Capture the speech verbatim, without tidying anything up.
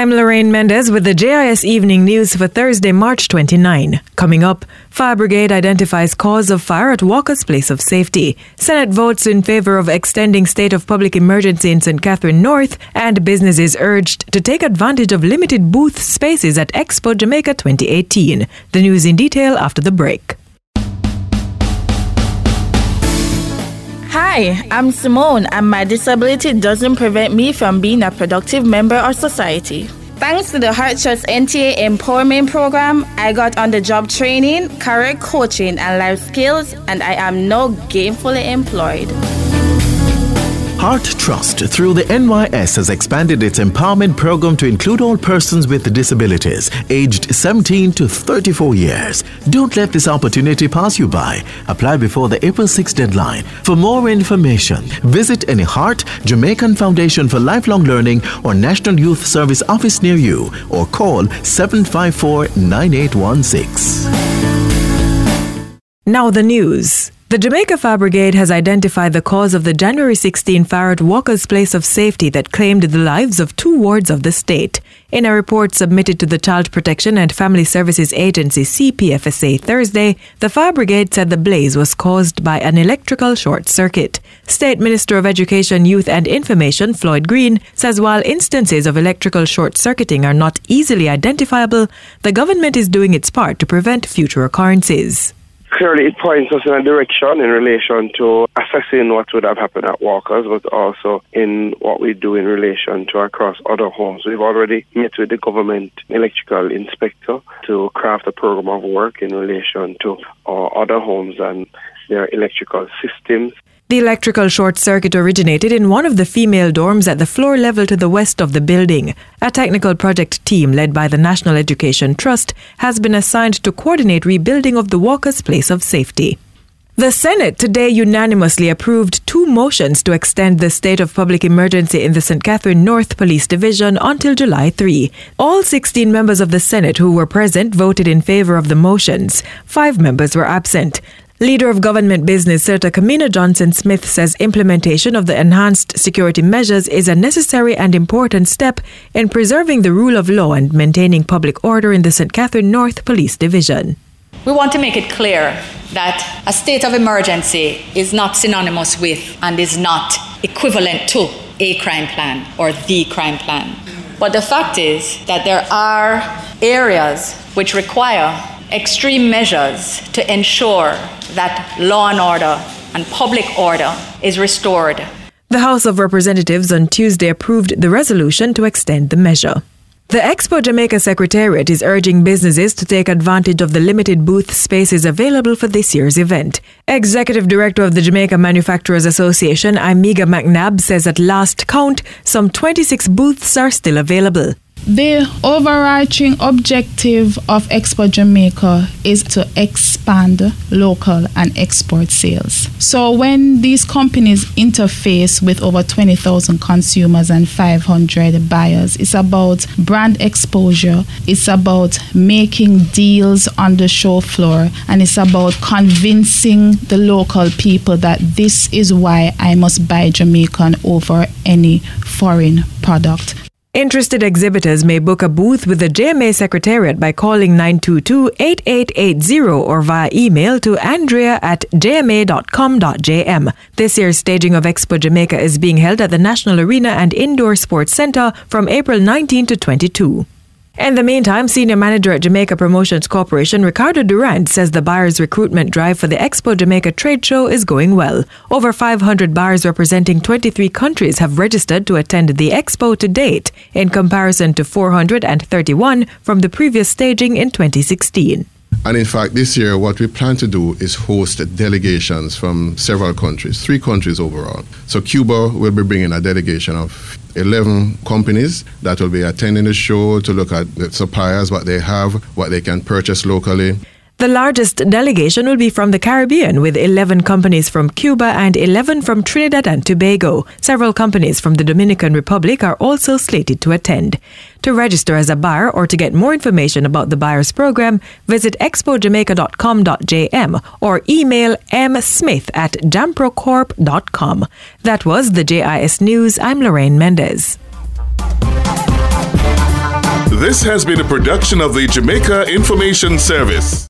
I'm Lorraine Mendez with the J I S Evening News for Thursday, March twenty-ninth. Coming up, Fire Brigade identifies cause of fire at Walker's Place of Safety. Senate votes in favor of extending state of public emergency in Saint Catherine North, and businesses urged to take advantage of limited booth spaces at Expo Jamaica twenty eighteen. The news in detail after the break. Hi, I'm Simone, and my disability doesn't prevent me from being a productive member of society. Thanks to the Heart Trust N T A Empowerment Program, I got on-the-job training, career coaching, and life skills, and I am now gainfully employed. Heart Trust through the N Y S has expanded its empowerment program to include all persons with disabilities aged seventeen to thirty-four years. Don't let this opportunity pass you by. Apply before the April sixth deadline. For more information, visit any Heart, Jamaican Foundation for Lifelong Learning, or National Youth Service office near you, or call seven five four, nine eight one six. Now the news. The Jamaica Fire Brigade has identified the cause of the January sixteenth fire at Walker's Place of Safety that claimed the lives of two wards of the state. In a report submitted to the Child Protection and Family Services Agency C P F S A Thursday, the Fire Brigade said the blaze was caused by an electrical short circuit. State Minister of Education, Youth and Information Floyd Green says while instances of electrical short circuiting are not easily identifiable, the government is doing its part to prevent future occurrences. Clearly, it points us in a direction in relation to assessing what would have happened at Walker's, but also in what we do in relation to across other homes. We've already met with the government electrical inspector to craft a program of work in relation to our other homes and their electrical systems. The electrical short circuit originated in one of the female dorms at the floor level to the west of the building. A technical project team led by the National Education Trust has been assigned to coordinate rebuilding of the Walker's Place of Safety. The Senate today unanimously approved two motions to extend the state of public emergency in the Saint Catherine North Police Division until July third. All sixteen members of the Senate who were present voted in favor of the motions. Five members were absent. Leader of Government Business, Senator Kamina Johnson-Smith, says implementation of the enhanced security measures is a necessary and important step in preserving the rule of law and maintaining public order in the Saint Catherine North Police Division. We want to make it clear that a state of emergency is not synonymous with and is not equivalent to a crime plan or the crime plan. But the fact is that there are areas which require extreme measures to ensure that law and order and public order is restored. The House of Representatives on Tuesday approved the resolution to extend the measure. The Expo Jamaica Secretariat is urging businesses to take advantage of the limited booth spaces available for this year's event. Executive Director of the Jamaica Manufacturers Association, Imiga McNabb, says at last count, some twenty-six booths are still available. The overarching objective of Expo Jamaica is to expand local and export sales. So when these companies interface with over twenty thousand consumers and five hundred buyers, it's about brand exposure, it's about making deals on the show floor, and it's about convincing the local people that this is why I must buy Jamaican over any foreign product. Interested exhibitors may book a booth with the J M A Secretariat by calling nine two two, eight eight eight zero or via email to andrea at j m a dot com dot j m. This year's staging of Expo Jamaica is being held at the National Arena and Indoor Sports Centre from April nineteenth to twenty-second. In the meantime, Senior Manager at Jamaica Promotions Corporation, Ricardo Durant, says the buyers' recruitment drive for the Expo Jamaica trade show is going well. Over five hundred buyers representing twenty-three countries have registered to attend the expo to date, in comparison to four hundred thirty-one from the previous staging in twenty sixteen. And in fact, this year, what we plan to do is host delegations from several countries, three countries overall. So Cuba will be bringing a delegation of eleven companies that will be attending the show to look at the suppliers, what they have, what they can purchase locally. The largest delegation will be from the Caribbean, with eleven companies from Cuba and eleven from Trinidad and Tobago. Several companies from the Dominican Republic are also slated to attend. To register as a buyer or to get more information about the buyers program, visit expo jamaica dot com dot j m or email m smith at jamprocorp dot com. That was the J I S News. I'm Lorraine Mendez. This has been a production of the Jamaica Information Service.